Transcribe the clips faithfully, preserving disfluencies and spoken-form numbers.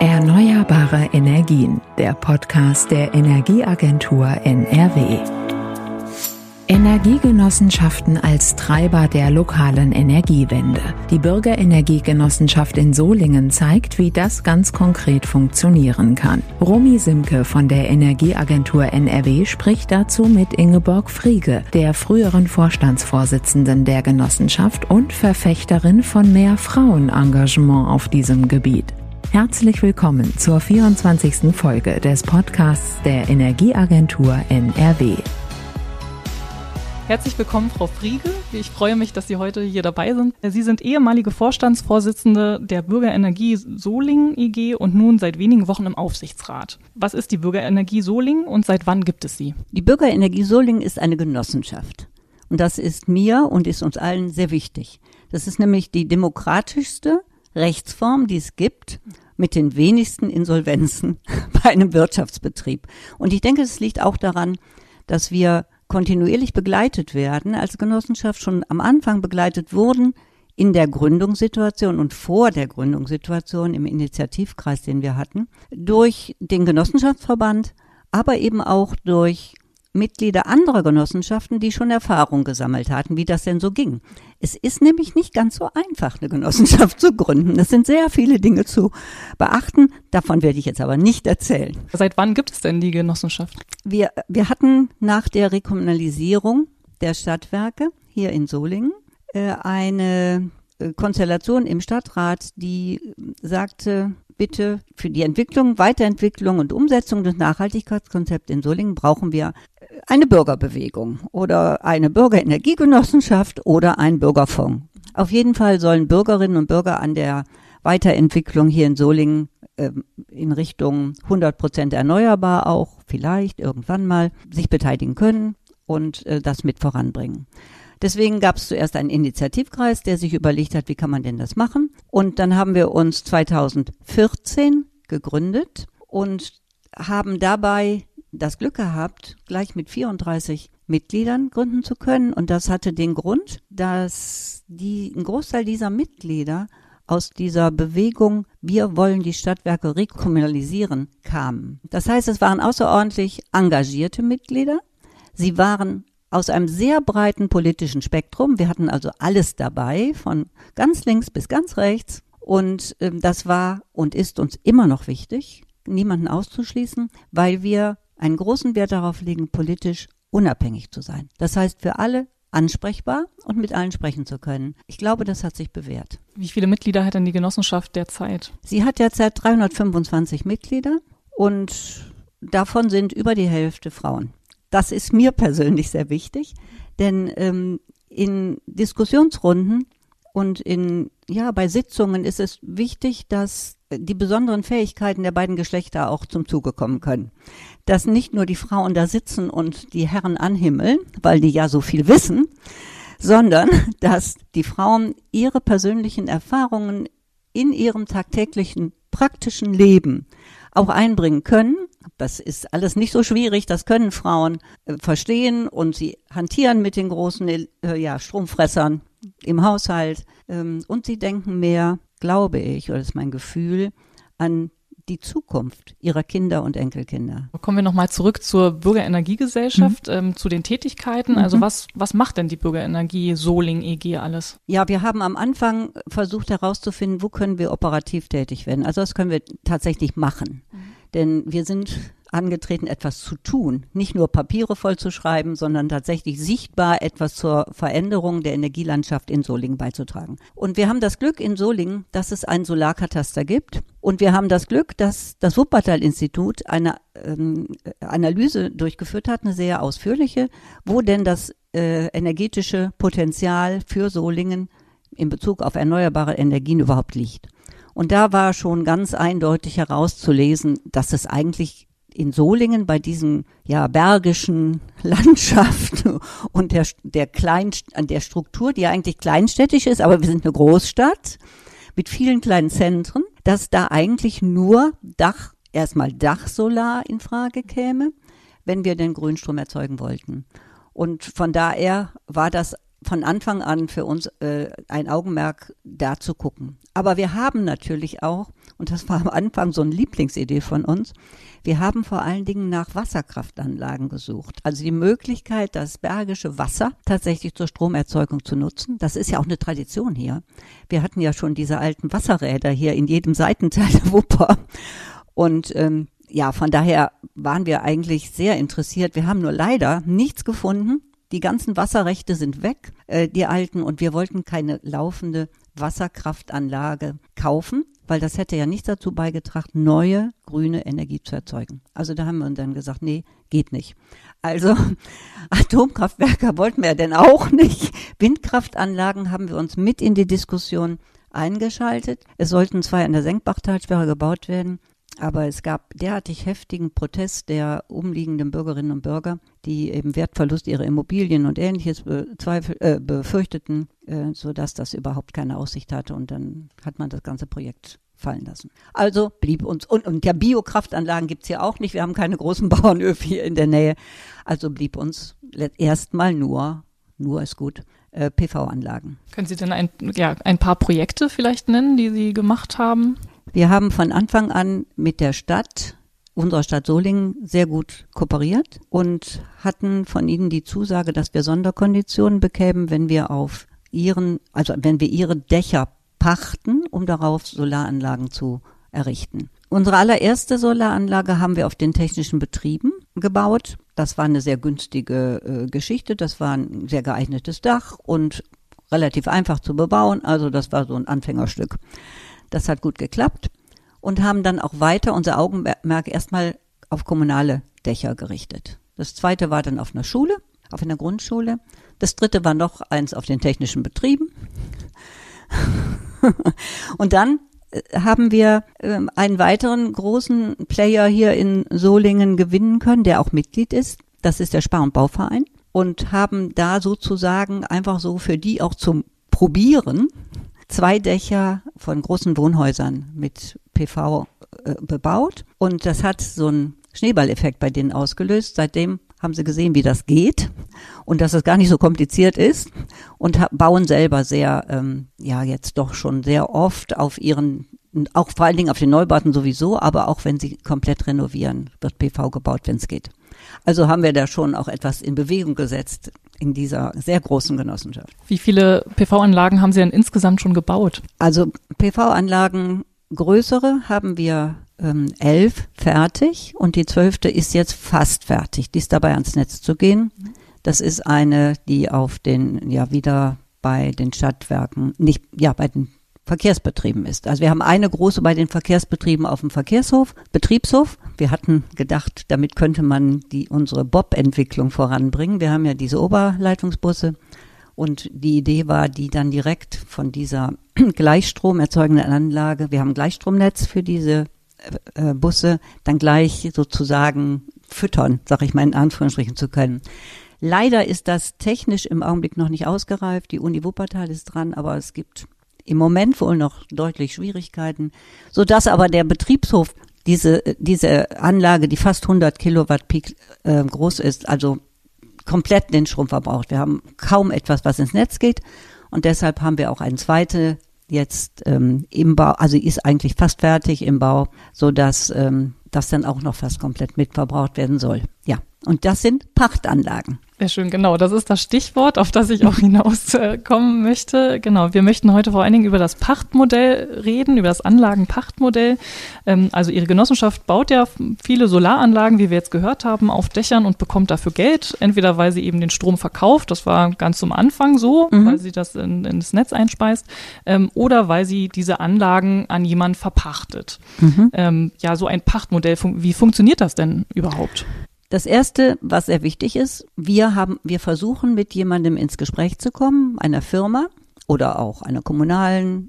Erneuerbare Energien, der Podcast der Energieagentur N R W. Energiegenossenschaften als Treiber der lokalen Energiewende. Die Bürgerenergiegenossenschaft in Solingen zeigt, wie das ganz konkret funktionieren kann. Romy Simke von der Energieagentur N R W spricht dazu mit Ingeborg Friege, der früheren Vorstandsvorsitzenden der Genossenschaft und Verfechterin von mehr Frauenengagement auf diesem Gebiet. Herzlich willkommen zur vierundzwanzigsten Folge des Podcasts der Energieagentur N R W. Herzlich willkommen, Frau Friege. Ich freue mich, dass Sie heute hier dabei sind. Sie sind ehemalige Vorstandsvorsitzende der Bürgerenergie Solingen E G und nun seit wenigen Wochen im Aufsichtsrat. Was ist die Bürgerenergie Solingen und seit wann gibt es sie? Die Bürgerenergie Solingen ist eine Genossenschaft. Und das ist mir und ist uns allen sehr wichtig. Das ist nämlich die demokratischste Rechtsform, die es gibt, mit den wenigsten Insolvenzen bei einem Wirtschaftsbetrieb. Und ich denke, es liegt auch daran, dass wir kontinuierlich begleitet werden, als Genossenschaft schon am Anfang begleitet wurden in der Gründungssituation und vor der Gründungssituation im Initiativkreis, den wir hatten, durch den Genossenschaftsverband, aber eben auch durch Mitglieder anderer Genossenschaften, die schon Erfahrung gesammelt hatten, wie das denn so ging. Es ist nämlich nicht ganz so einfach, eine Genossenschaft zu gründen. Es sind sehr viele Dinge zu beachten. Davon werde ich jetzt aber nicht erzählen. Seit wann gibt es denn die Genossenschaft? Wir, wir hatten nach der Rekommunalisierung der Stadtwerke hier in Solingen äh, eine äh, Konstellation im Stadtrat, die sagte, bitte für die Entwicklung, Weiterentwicklung und Umsetzung des Nachhaltigkeitskonzepts in Solingen brauchen wir eine Bürgerbewegung oder eine Bürgerenergiegenossenschaft oder einen Bürgerfonds. Auf jeden Fall sollen Bürgerinnen und Bürger an der Weiterentwicklung hier in Solingen äh, in Richtung hundert Prozent erneuerbar auch vielleicht irgendwann mal sich beteiligen können und äh, das mit voranbringen. Deswegen gab es zuerst einen Initiativkreis, der sich überlegt hat, wie kann man denn das machen? Und dann haben wir uns zweitausendvierzehn gegründet und haben dabei das Glück gehabt, gleich mit vierunddreißig Mitgliedern gründen zu können. Und das hatte den Grund, dass die, ein Großteil dieser Mitglieder aus dieser Bewegung Wir wollen die Stadtwerke rekommunalisieren kamen. Das heißt, es waren außerordentlich engagierte Mitglieder. Sie waren aus einem sehr breiten politischen Spektrum. Wir hatten also alles dabei, von ganz links bis ganz rechts. Und ähm, das war und ist uns immer noch wichtig, niemanden auszuschließen, weil wir einen großen Wert darauf legen, politisch unabhängig zu sein. Das heißt, für alle ansprechbar und mit allen sprechen zu können. Ich glaube, das hat sich bewährt. Wie viele Mitglieder hat denn die Genossenschaft derzeit? Sie hat derzeit dreihundertfünfundzwanzig Mitglieder und davon sind über die Hälfte Frauen. Das ist mir persönlich sehr wichtig, denn ähm, in Diskussionsrunden und in ja bei Sitzungen ist es wichtig, dass die besonderen Fähigkeiten der beiden Geschlechter auch zum Zuge kommen können. Dass nicht nur die Frauen da sitzen und die Herren anhimmeln, weil die ja so viel wissen, sondern dass die Frauen ihre persönlichen Erfahrungen in ihrem tagtäglichen praktischen Leben auch einbringen können. Das ist alles nicht so schwierig, das können Frauen äh, verstehen und sie hantieren mit den großen äh, ja, Stromfressern im Haushalt ähm, und sie denken mehr, glaube ich, oder das ist mein Gefühl, an die Zukunft ihrer Kinder und Enkelkinder. Kommen wir nochmal zurück zur Bürgerenergiegesellschaft, mhm. ähm, zu den Tätigkeiten. Also mhm. was, was macht denn die Bürgerenergie Solingen E G alles? Ja, wir haben am Anfang versucht herauszufinden, wo können wir operativ tätig werden. Also das können wir tatsächlich machen. Mhm. Denn wir sind angetreten, etwas zu tun, nicht nur Papiere vollzuschreiben, sondern tatsächlich sichtbar etwas zur Veränderung der Energielandschaft in Solingen beizutragen. Und wir haben das Glück in Solingen, dass es einen Solarkataster gibt. Und wir haben das Glück, dass das Wuppertal-Institut eine ähm, Analyse durchgeführt hat, eine sehr ausführliche, wo denn das äh, energetische Potenzial für Solingen in Bezug auf erneuerbare Energien überhaupt liegt. Und da war schon ganz eindeutig herauszulesen, dass es eigentlich in Solingen bei diesen ja bergischen Landschaft und der der klein an der Struktur, die ja eigentlich kleinstädtisch ist, aber wir sind eine Großstadt mit vielen kleinen Zentren, dass da eigentlich nur Dach erstmal Dachsolar in Frage käme, wenn wir den Grünstrom erzeugen wollten. Und von daher war das von Anfang an für uns äh, ein Augenmerk, da zu gucken. Aber wir haben natürlich auch, und das war am Anfang so eine Lieblingsidee von uns, wir haben vor allen Dingen nach Wasserkraftanlagen gesucht. Also die Möglichkeit, das bergische Wasser tatsächlich zur Stromerzeugung zu nutzen. Das ist ja auch eine Tradition hier. Wir hatten ja schon diese alten Wasserräder hier in jedem Seitenteil der Wupper. Und ähm, ja, von daher waren wir eigentlich sehr interessiert. Wir haben nur leider nichts gefunden. Die ganzen Wasserrechte sind weg, äh, die alten, und wir wollten keine laufende Wasserkraftanlage kaufen, weil das hätte ja nichts dazu beigetragen, neue grüne Energie zu erzeugen. Also da haben wir uns dann gesagt, nee, geht nicht. Also Atomkraftwerke wollten wir ja denn auch nicht. Windkraftanlagen haben wir uns mit in die Diskussion eingeschaltet. Es sollten zwei an der Senkbachtalsperre gebaut werden. Aber es gab derartig heftigen Protest der umliegenden Bürgerinnen und Bürger, die eben Wertverlust ihrer Immobilien und Ähnliches bezweifel, äh, befürchteten, äh, sodass das überhaupt keine Aussicht hatte. Und dann hat man das ganze Projekt fallen lassen. Also blieb uns, und, und ja, Biokraftanlagen gibt's hier auch nicht. Wir haben keine großen Bauernhöfe hier in der Nähe. Also blieb uns erstmal nur, nur ist gut, äh, P V-Anlagen. Können Sie denn ein, ja, ein paar Projekte vielleicht nennen, die Sie gemacht haben? Wir haben von Anfang an mit der Stadt, unserer Stadt Solingen, sehr gut kooperiert und hatten von ihnen die Zusage, dass wir Sonderkonditionen bekämen, wenn wir auf ihren, also wenn wir ihre Dächer pachten, um darauf Solaranlagen zu errichten. Unsere allererste Solaranlage haben wir auf den technischen Betrieben gebaut. Das war eine sehr günstige äh, Geschichte. Das war ein sehr geeignetes Dach und relativ einfach zu bebauen. Also das war so ein Anfängerstück. Das hat gut geklappt und haben dann auch weiter unser Augenmerk erstmal auf kommunale Dächer gerichtet. Das zweite war dann auf einer Schule, auf einer Grundschule. Das dritte war noch eins auf den technischen Betrieben. Und dann haben wir äh, einen weiteren großen Player hier in Solingen gewinnen können, der auch Mitglied ist. Das ist der Spar- und Bauverein. Und haben da sozusagen einfach so für die auch zum Probieren zwei Dächer von großen Wohnhäusern mit P V äh, bebaut. Und das hat so einen Schneeballeffekt bei denen ausgelöst. Seitdem haben sie gesehen, wie das geht und dass es gar nicht so kompliziert ist und ha- bauen selber sehr, ähm, ja jetzt doch schon sehr oft auf ihren, auch vor allen Dingen auf den Neubauten sowieso, aber auch wenn sie komplett renovieren, wird P V gebaut, wenn es geht. Also haben wir da schon auch etwas in Bewegung gesetzt in dieser sehr großen Genossenschaft. Wie viele P V-Anlagen haben Sie denn insgesamt schon gebaut? Also P V-Anlagen größere haben wir ähm, elf fertig und die zwölfte ist jetzt fast fertig. Die ist dabei ans Netz zu gehen. Das ist eine, die auf den, ja wieder bei den Stadtwerken, nicht, ja bei den Verkehrsbetrieben ist. Also wir haben eine große bei den Verkehrsbetrieben auf dem Verkehrshof, Betriebshof. Wir hatten gedacht, damit könnte man die unsere B O B-Entwicklung voranbringen. Wir haben ja diese Oberleitungsbusse und die Idee war, die dann direkt von dieser Gleichstrom erzeugenden Anlage, wir haben ein Gleichstromnetz für diese äh, Busse, dann gleich sozusagen füttern, sag ich mal in Anführungsstrichen, zu können. Leider ist das technisch im Augenblick noch nicht ausgereift. Die Uni Wuppertal ist dran, aber es gibt im Moment wohl noch deutlich Schwierigkeiten, sodass aber der Betriebshof diese diese Anlage, die fast hundert Kilowatt Peak äh, groß ist, also komplett den Strom verbraucht. Wir haben kaum etwas, was ins Netz geht und deshalb haben wir auch eine zweite jetzt ähm, im Bau, also ist eigentlich fast fertig im Bau, sodass ähm, das dann auch noch fast komplett mitverbraucht werden soll. Ja, und das sind Pachtanlagen. Sehr schön, genau. Das ist das Stichwort, auf das ich auch hinauskommen möchte. Genau, wir möchten heute vor allen Dingen über das Pachtmodell reden, über das Anlagenpachtmodell. Ähm, also Ihre Genossenschaft baut ja viele Solaranlagen, wie wir jetzt gehört haben, auf Dächern und bekommt dafür Geld. Entweder weil sie eben den Strom verkauft, das war ganz zum Anfang so, mhm. weil sie das in, in das Netz einspeist, ähm, oder weil sie diese Anlagen an jemanden verpachtet. Mhm. Ähm, ja, so ein Pachtmodell, wie funktioniert das denn überhaupt? Das Erste, was sehr wichtig ist, wir haben, wir versuchen mit jemandem ins Gespräch zu kommen, einer Firma oder auch einer kommunalen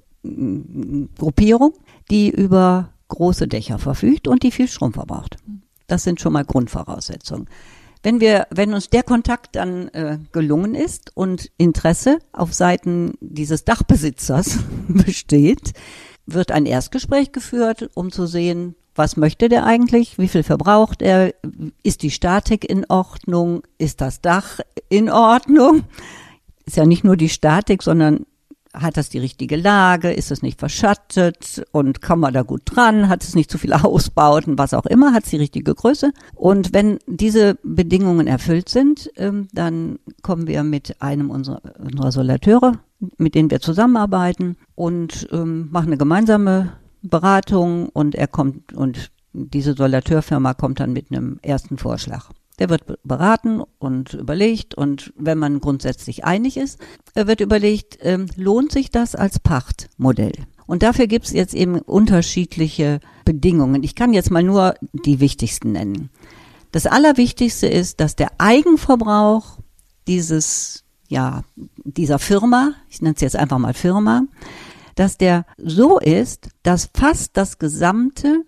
äh, Gruppierung, die über große Dächer verfügt und die viel Strom verbraucht. Das sind schon mal Grundvoraussetzungen. Wenn wir, wenn uns der Kontakt dann äh, gelungen ist und Interesse auf Seiten dieses Dachbesitzers besteht, wird ein Erstgespräch geführt, um zu sehen, was möchte der eigentlich? Wie viel verbraucht er? Ist die Statik in Ordnung? Ist das Dach in Ordnung? ist ja nicht nur die Statik, sondern hat das die richtige Lage, ist es nicht verschattet und kommen wir da gut dran, hat es nicht zu viele Ausbauten, was auch immer, hat es die richtige Größe. Und wenn diese Bedingungen erfüllt sind, ähm, dann kommen wir mit einem unserer, unserer Solateure, mit denen wir zusammenarbeiten und ähm, machen eine gemeinsame Beratung und er kommt und diese Solateurfirma kommt dann mit einem ersten Vorschlag. Der wird beraten und überlegt und wenn man grundsätzlich einig ist, wird überlegt, ähm, lohnt sich das als Pachtmodell? Und dafür gibt es jetzt eben unterschiedliche Bedingungen. Ich kann jetzt mal nur die wichtigsten nennen. Das Allerwichtigste ist, dass der Eigenverbrauch dieses, ja, dieser Firma, ich nenne es jetzt einfach mal Firma, dass der so ist, dass fast das gesamte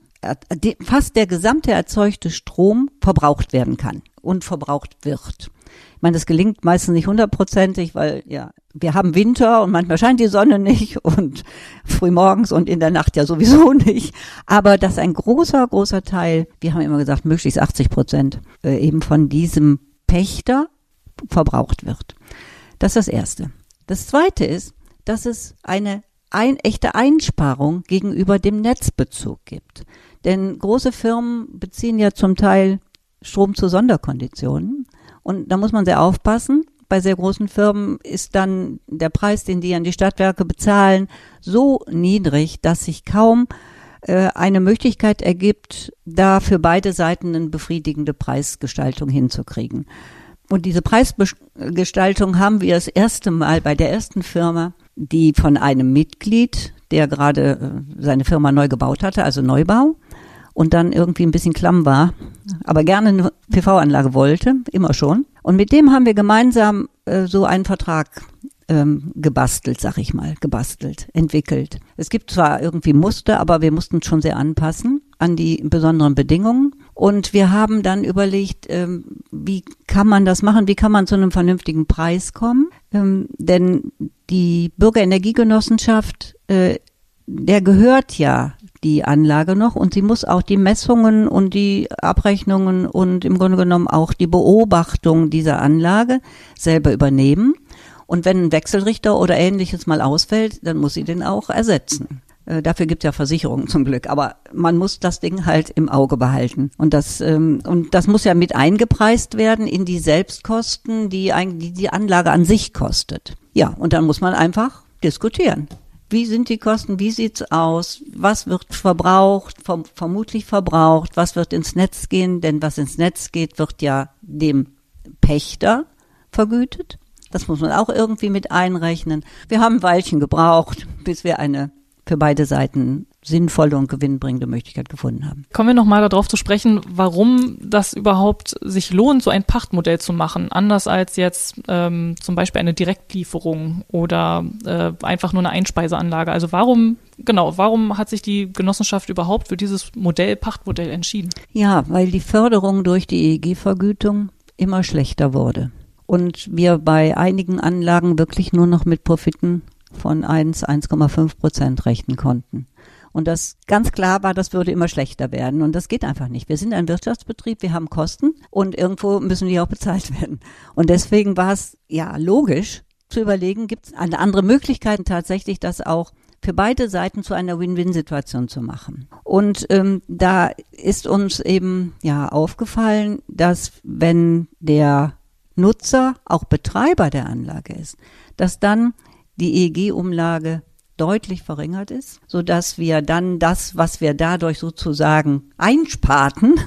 fast der gesamte erzeugte Strom verbraucht werden kann und verbraucht wird. Ich meine, das gelingt meistens nicht hundertprozentig, weil ja, wir haben Winter und manchmal scheint die Sonne nicht und frühmorgens und in der Nacht ja sowieso nicht. Aber dass ein großer, großer Teil, wir haben immer gesagt, möglichst achtzig Prozent äh, eben von diesem Pächter verbraucht wird. Das ist das Erste. Das Zweite ist, dass es eine ein, echte Einsparung gegenüber dem Netzbezug gibt. Denn große Firmen beziehen ja zum Teil Strom zu Sonderkonditionen. Und da muss man sehr aufpassen. Bei sehr großen Firmen ist dann der Preis, den die an die Stadtwerke bezahlen, so niedrig, dass sich kaum äh, eine Möglichkeit ergibt, da für beide Seiten eine befriedigende Preisgestaltung hinzukriegen. Und diese Preisgestaltung haben wir das erste Mal bei der ersten Firma, die von einem Mitglied, der gerade äh, seine Firma neu gebaut hatte, also Neubau, und dann irgendwie ein bisschen klamm war, aber gerne eine P V-Anlage wollte, immer schon. Und mit dem haben wir gemeinsam äh, so einen Vertrag ähm, gebastelt, sag ich mal, gebastelt, entwickelt. Es gibt zwar irgendwie Muster, aber wir mussten schon sehr anpassen an die besonderen Bedingungen. Und wir haben dann überlegt, ähm, wie kann man das machen, wie kann man zu einem vernünftigen Preis kommen. Ähm, denn die Bürgerenergiegenossenschaft, äh, der gehört ja die Anlage noch und sie muss auch die Messungen und die Abrechnungen und im Grunde genommen auch die Beobachtung dieser Anlage selber übernehmen. Und wenn ein Wechselrichter oder Ähnliches mal ausfällt, dann muss sie den auch ersetzen. Äh, dafür gibt es ja Versicherungen zum Glück, aber man muss das Ding halt im Auge behalten. Und das ähm, und das muss ja mit eingepreist werden in die Selbstkosten, die, ein, die die Anlage an sich kostet. Ja, und dann muss man einfach diskutieren. Wie sind die Kosten? Wie sieht's aus? Was wird verbraucht? Verm- vermutlich verbraucht. Was wird ins Netz gehen? Denn was ins Netz geht, wird ja dem Pächter vergütet. Das muss man auch irgendwie mit einrechnen. Wir haben ein Weilchen gebraucht, bis wir eine für beide Seiten sinnvolle und gewinnbringende Möglichkeit gefunden haben. Kommen wir nochmal darauf zu sprechen, warum das überhaupt sich lohnt, so ein Pachtmodell zu machen, anders als jetzt ähm, zum Beispiel eine Direktlieferung oder äh, einfach nur eine Einspeiseanlage. Also warum, genau, warum hat sich die Genossenschaft überhaupt für dieses Modell, Pachtmodell entschieden? Ja, weil die Förderung durch die E E G-Vergütung immer schlechter wurde und wir bei einigen Anlagen wirklich nur noch mit Profiten von eins, eins Komma fünf Prozent rechnen konnten. Und das ganz klar war, das würde immer schlechter werden. Und das geht einfach nicht. Wir sind ein Wirtschaftsbetrieb, wir haben Kosten und irgendwo müssen die auch bezahlt werden. Und deswegen war es ja logisch zu überlegen, gibt es eine andere Möglichkeit, tatsächlich das auch für beide Seiten zu einer Win-Win-Situation zu machen. Und ähm, da ist uns eben ja aufgefallen, dass wenn der Nutzer auch Betreiber der Anlage ist, dass dann die E E G-Umlage deutlich verringert ist, so dass wir dann das, was wir dadurch sozusagen einsparten,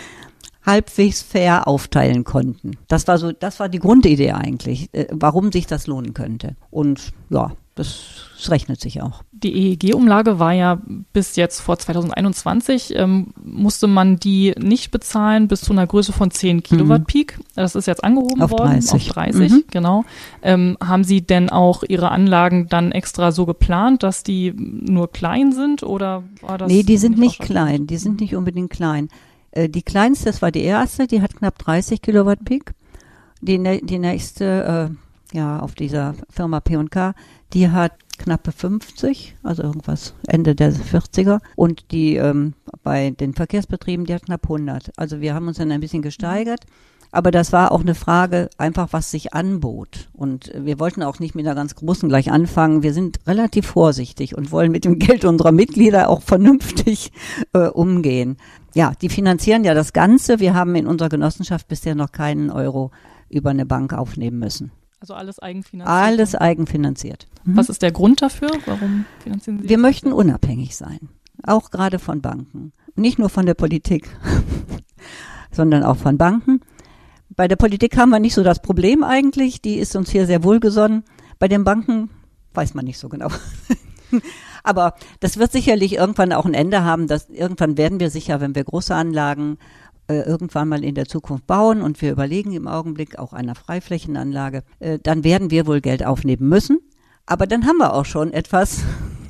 halbwegs fair aufteilen konnten. Das war so, das war die Grundidee eigentlich, äh, warum sich das lohnen könnte. Und ja, das, das rechnet sich auch. Die E E G-Umlage war ja bis jetzt vor zwanzig einundzwanzig, ähm, musste man die nicht bezahlen bis zu einer Größe von zehn Kilowatt Peak. Das ist jetzt angehoben auf worden dreißig. Auf dreißig, mhm. Genau. Ähm, haben Sie denn auch Ihre Anlagen dann extra so geplant, dass die nur klein sind oder war das? Nee, die sind nicht klein, die sind nicht unbedingt klein. Äh, die kleinste, das war die erste, die hat knapp dreißig Kilowatt Peak. Die, die nächste, äh, ja, auf dieser Firma P und K, die hat knappe fünfzig, also irgendwas Ende der vierziger. Und die ähm, bei den Verkehrsbetrieben, die hat knapp hundert. Also wir haben uns dann ein bisschen gesteigert. Aber das war auch eine Frage, einfach was sich anbot. Und wir wollten auch nicht mit einer ganz großen gleich anfangen. Wir sind relativ vorsichtig und wollen mit dem Geld unserer Mitglieder auch vernünftig äh, umgehen. Ja, die finanzieren ja das Ganze. Wir haben in unserer Genossenschaft bisher noch keinen Euro über eine Bank aufnehmen müssen. Also alles eigenfinanziert? Alles eigenfinanziert. Mhm. Was ist der Grund dafür? Warum finanzieren Sie? Wir möchten unabhängig sein, auch gerade von Banken. Nicht nur von der Politik, sondern auch von Banken. Bei der Politik haben wir nicht so das Problem eigentlich, die ist uns hier sehr wohlgesonnen. Bei den Banken weiß man nicht so genau. Aber das wird sicherlich irgendwann auch ein Ende haben. Dass, irgendwann werden wir sicher, wenn wir große Anlagen äh, irgendwann mal in der Zukunft bauen und wir überlegen im Augenblick auch einer Freiflächenanlage, äh, dann werden wir wohl Geld aufnehmen müssen. Aber dann haben wir auch schon etwas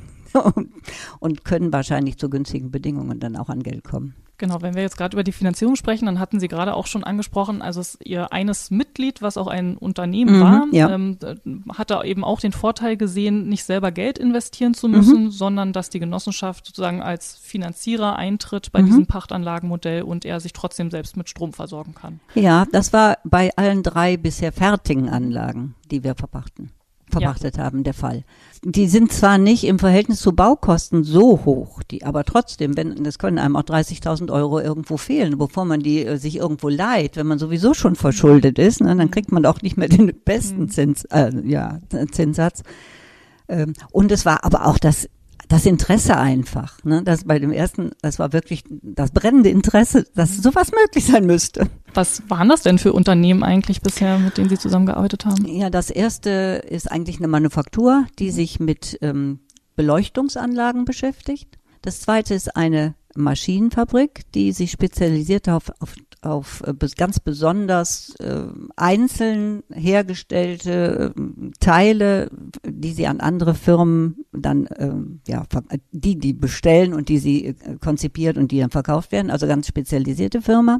und können wahrscheinlich zu günstigen Bedingungen dann auch an Geld kommen. Genau, wenn wir jetzt gerade über die Finanzierung sprechen, dann hatten Sie gerade auch schon angesprochen, also es Ihr eines Mitglied, was auch ein Unternehmen mhm, war, ja. ähm, hatte eben auch den Vorteil gesehen, nicht selber Geld investieren zu müssen, mhm. sondern dass die Genossenschaft sozusagen als Finanzierer eintritt bei mhm. diesem Pachtanlagenmodell und er sich trotzdem selbst mit Strom versorgen kann. Ja, das war bei allen drei bisher fertigen Anlagen, die wir verpachten. verpachtet ja. haben, der Fall. Die sind zwar nicht im Verhältnis zu Baukosten so hoch, die aber trotzdem, wenn, das können einem auch dreißigtausend Euro irgendwo fehlen, bevor man die äh, sich irgendwo leiht, wenn man sowieso schon verschuldet ist, ne, dann kriegt man auch nicht mehr den besten Zins, äh, ja, Zinssatz. Ähm, und es war aber auch das Das Interesse einfach, ne, das bei dem ersten, das war wirklich das brennende Interesse, dass sowas möglich sein müsste. Was waren das denn für Unternehmen eigentlich bisher, mit denen Sie zusammengearbeitet haben? Ja, das erste ist eigentlich eine Manufaktur, die sich mit ähm, Beleuchtungsanlagen beschäftigt. Das zweite ist eine Maschinenfabrik, die sich spezialisiert auf, auf, auf äh, ganz besonders äh, einzeln hergestellte äh, Teile, die sie an andere Firmen dann, äh, ja, die, die bestellen und die sie äh, konzipiert und die dann verkauft werden, also ganz spezialisierte Firma.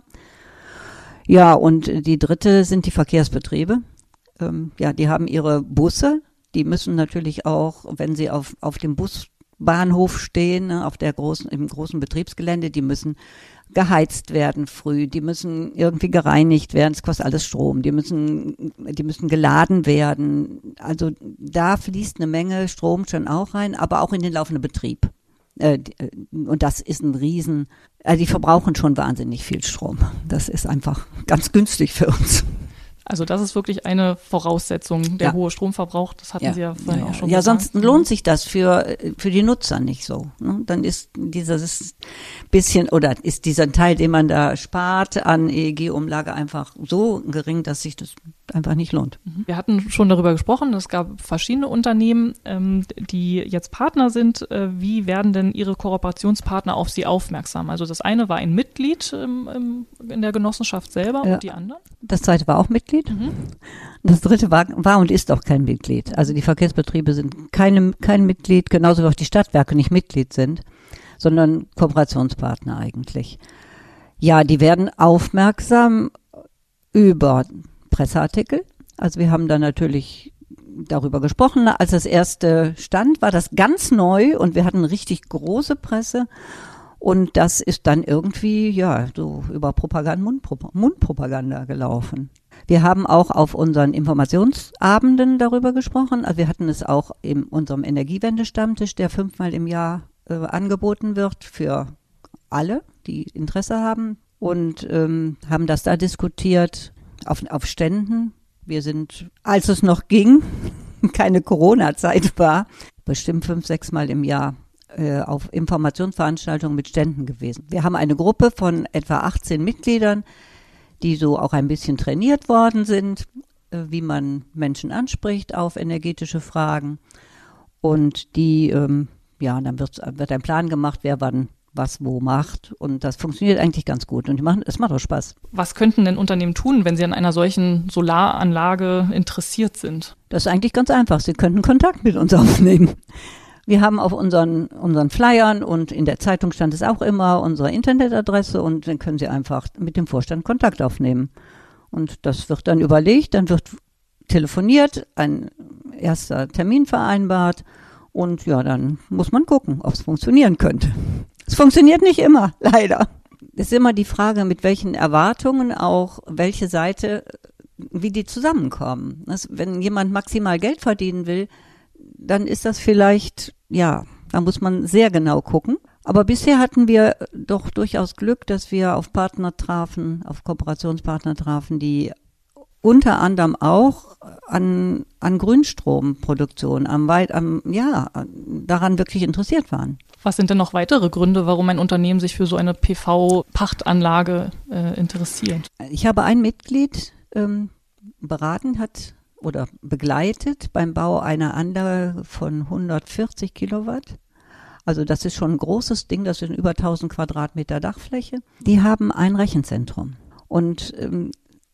Ja, und die dritte sind die Verkehrsbetriebe. Ähm, ja, die haben ihre Busse, die müssen natürlich auch, wenn sie auf, auf dem Busbahnhof stehen, ne, auf der großen, im großen Betriebsgelände, die müssen geheizt werden früh, die müssen irgendwie gereinigt werden, es kostet alles Strom, die müssen, die müssen geladen werden. Also da fließt eine Menge Strom schon auch rein, aber auch in den laufenden Betrieb. Äh, und das ist ein Riesen, äh, die verbrauchen schon wahnsinnig viel Strom. Das ist einfach ganz günstig für uns. Also das ist wirklich eine Voraussetzung, der ja. hohe Stromverbrauch, das hatten ja. Sie ja vorhin ja, ja. auch schon ja, gesagt. Ja, sonst lohnt sich das für, für die Nutzer nicht so. Ne? Dann ist dieses bisschen, oder ist dieser Teil, den man da spart an E E G-Umlage einfach so gering, dass sich das einfach nicht lohnt. Wir hatten schon darüber gesprochen, es gab verschiedene Unternehmen, ähm, die jetzt Partner sind. Äh, wie werden denn Ihre Kooperationspartner auf Sie aufmerksam? Also das eine war ein Mitglied ähm, im, in der Genossenschaft selber ja. und die anderen? Das zweite war auch Mitglied. Mhm. Das dritte war, war und ist auch kein Mitglied. Also die Verkehrsbetriebe sind keine, kein Mitglied, genauso wie auch die Stadtwerke nicht Mitglied sind, sondern Kooperationspartner eigentlich. Ja, die werden aufmerksam über Presseartikel. Also wir haben da natürlich darüber gesprochen. Als das erste stand, war das ganz neu und wir hatten richtig große Presse. Und das ist dann irgendwie, ja, so über Propaganda, Mundpro- Mundpropaganda gelaufen. Wir haben auch auf unseren Informationsabenden darüber gesprochen. Also wir hatten es auch in unserem Energiewende-Stammtisch, der fünfmal im Jahr äh, angeboten wird für alle, die Interesse haben. Und ähm, haben das da diskutiert auf, auf Ständen. Wir sind, als es noch ging, keine Corona-Zeit war, bestimmt fünf, sechs Mal im Jahr auf Informationsveranstaltungen mit Ständen gewesen. Wir haben eine Gruppe von etwa achtzehn Mitgliedern, die so auch ein bisschen trainiert worden sind, wie man Menschen anspricht auf energetische Fragen. Und die, ähm, ja, dann wird, wird ein Plan gemacht, wer wann was wo macht. Und das funktioniert eigentlich ganz gut. Und die machen, es macht auch Spaß. Was könnten denn Unternehmen tun, wenn sie an einer solchen Solaranlage interessiert sind? Das ist eigentlich ganz einfach. Sie könnten Kontakt mit uns aufnehmen. Wir haben auf unseren, unseren Flyern und in der Zeitung stand es auch immer unsere Internetadresse und dann können Sie einfach mit dem Vorstand Kontakt aufnehmen. Und das wird dann überlegt, dann wird telefoniert, ein erster Termin vereinbart und ja, dann muss man gucken, ob es funktionieren könnte. Es funktioniert nicht immer, leider. es ist immer die Frage, mit welchen Erwartungen auch welche Seite, wie die zusammenkommen. Das, wenn jemand maximal Geld verdienen will, dann ist das vielleicht, ja, da muss man sehr genau gucken. Aber bisher hatten wir doch durchaus Glück, dass wir auf Partner trafen, auf Kooperationspartner trafen, die unter anderem auch an, an Grünstromproduktion, am weit, am, ja, daran wirklich interessiert waren. Was sind denn noch weitere Gründe, warum ein Unternehmen sich für so eine P V-Pachtanlage äh, interessiert? Ich habe ein Mitglied ähm, beraten, hat oder begleitet beim Bau einer Anlage von hundertvierzig Kilowatt. Also das ist schon ein großes Ding, das sind über tausend Quadratmeter Dachfläche. Die haben ein Rechenzentrum und ähm,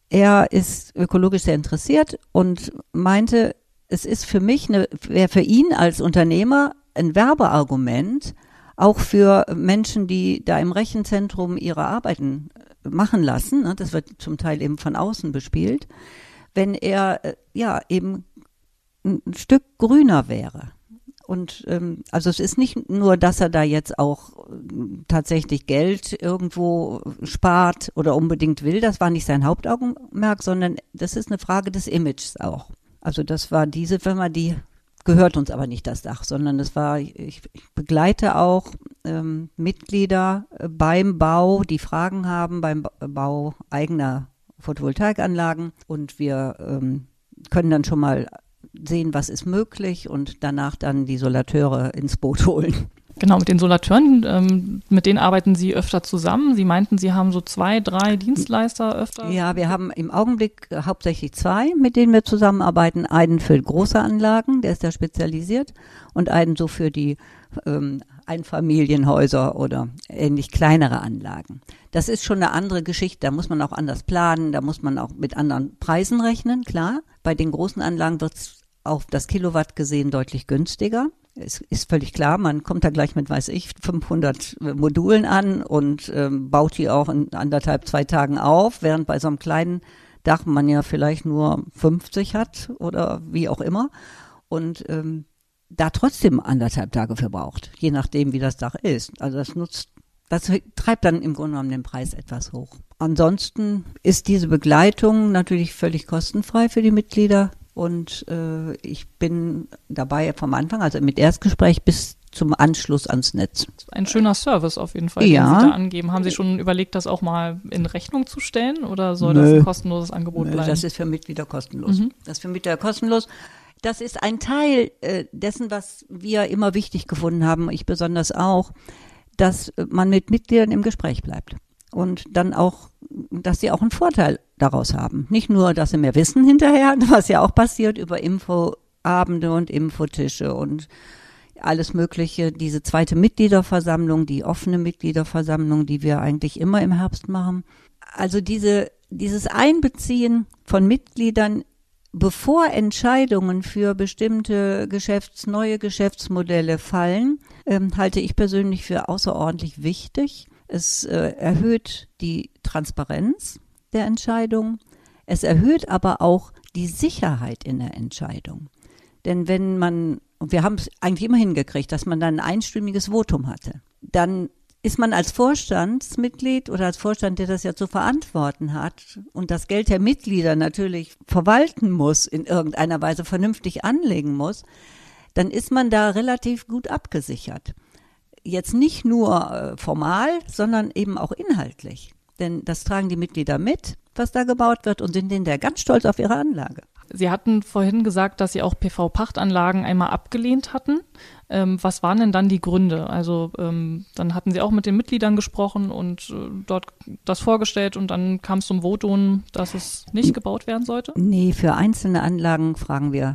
er ist ökologisch sehr interessiert und meinte, es ist für mich, eine, wäre für ihn als Unternehmer ein Werbeargument, auch für Menschen, die da im Rechenzentrum ihre Arbeiten machen lassen, ne, das wird zum Teil eben von außen bespielt, wenn er ja eben ein Stück grüner wäre. Und ähm, also es ist nicht nur, dass er da jetzt auch äh, tatsächlich Geld irgendwo spart oder unbedingt will, das war nicht sein Hauptaugenmerk, sondern das ist eine Frage des Images auch. Also das war diese Firma, die gehört uns aber nicht das Dach, sondern das war, ich, ich begleite auch ähm, Mitglieder äh, beim Bau, die Fragen haben beim ba- Bau eigener Photovoltaikanlagen und wir ähm, können dann schon mal sehen, was ist möglich und danach dann die Solateure ins Boot holen. Genau, mit den Solateuren, ähm, mit denen arbeiten Sie öfter zusammen. Sie meinten, Sie haben so zwei, drei Dienstleister öfter. Ja, wir haben im Augenblick hauptsächlich zwei, mit denen wir zusammenarbeiten. Einen für große Anlagen, der ist da spezialisiert, und einen so für die ähm, Einfamilienhäuser oder ähnlich kleinere Anlagen. Das ist schon eine andere Geschichte, da muss man auch anders planen, da muss man auch mit anderen Preisen rechnen, klar. Bei den großen Anlagen wird es auf das Kilowatt gesehen deutlich günstiger. Es ist völlig klar, man kommt da gleich mit, weiß ich, fünfhundert Modulen an und ähm, baut die auch in anderthalb, zwei Tagen auf, während bei so einem kleinen Dach man ja vielleicht nur fünfzig hat oder wie auch immer und ähm, da trotzdem anderthalb Tage verbraucht, je nachdem, wie das Dach ist. Also das nutzt, das treibt dann im Grunde genommen den Preis etwas hoch. Ansonsten ist diese Begleitung natürlich völlig kostenfrei für die Mitglieder. Und äh, ich bin dabei vom Anfang, also mit Erstgespräch bis zum Anschluss ans Netz. Ein schöner Service auf jeden Fall, ja. den Sie da angeben. Haben Sie schon überlegt, das auch mal in Rechnung zu stellen oder soll Nö. das ein kostenloses Angebot Nö, bleiben? Das ist für Mitglieder kostenlos. Mhm. Das ist für Mitglieder kostenlos. Das ist ein Teil äh, dessen, was wir immer wichtig gefunden haben, ich besonders auch, dass man mit Mitgliedern im Gespräch bleibt. Und dann auch, dass sie auch einen Vorteil daraus haben. Nicht nur, dass sie mehr wissen hinterher, was ja auch passiert über Infoabende und Infotische und alles Mögliche. Diese zweite Mitgliederversammlung, die offene Mitgliederversammlung, die wir eigentlich immer im Herbst machen. Also diese, dieses Einbeziehen von Mitgliedern, bevor Entscheidungen für bestimmte Geschäfts-, neue Geschäftsmodelle fallen, ähm, halte ich persönlich für außerordentlich wichtig. Es äh, erhöht die Transparenz der Entscheidung. Es erhöht aber auch die Sicherheit in der Entscheidung. Denn wenn man, und wir haben es eigentlich immer hingekriegt, dass man dann ein einstimmiges Votum hatte, dann ist man als Vorstandsmitglied oder als Vorstand, der das ja zu verantworten hat und das Geld der Mitglieder natürlich verwalten muss, in irgendeiner Weise vernünftig anlegen muss, dann ist man da relativ gut abgesichert. Jetzt nicht nur äh, formal, sondern eben auch inhaltlich. Denn das tragen die Mitglieder mit, was da gebaut wird, und sind hinterher ganz stolz auf ihre Anlage. Sie hatten vorhin gesagt, dass Sie auch P V-Pachtanlagen einmal abgelehnt hatten. Ähm, was waren denn dann die Gründe? Also ähm, dann hatten Sie auch mit den Mitgliedern gesprochen und äh, dort das vorgestellt und dann kam es zum Votum, dass es nicht gebaut werden sollte? Nee, für einzelne Anlagen fragen wir